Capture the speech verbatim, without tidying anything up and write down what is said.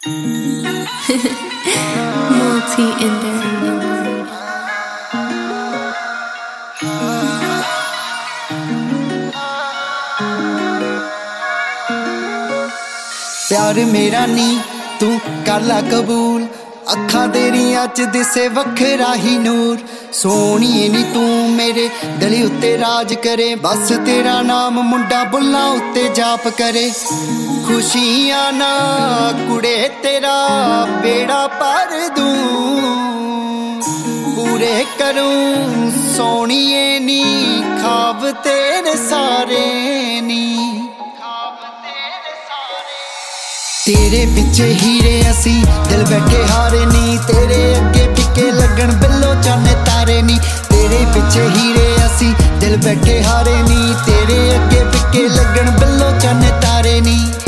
Multi-ender. प्यार मेरा नी तू कर ला कबूल, अखा तेरियां च दिसे वखरा ही नूर। सोहणीए नी तू मेरे दिल उत्ते राज करे, बस तेरा नाम मुंडा बुल्लां उत्ते जाप करे। खुशियां ना कुड़े तेरा बेड़ा पर दूं, पूरे करूं सोहणीए नी ख्वाब तेरे सारे नी। तेरे पिछे हीरे असी दिल बैठे हारे नी, तेरे अगे फिके लगन बिल्लो चाने तारे नी। तेरे पिछे हीरे असी दिल बैठे हारे नी, तेरे अगे फिके लगन बिल्लो चाने तारे नी।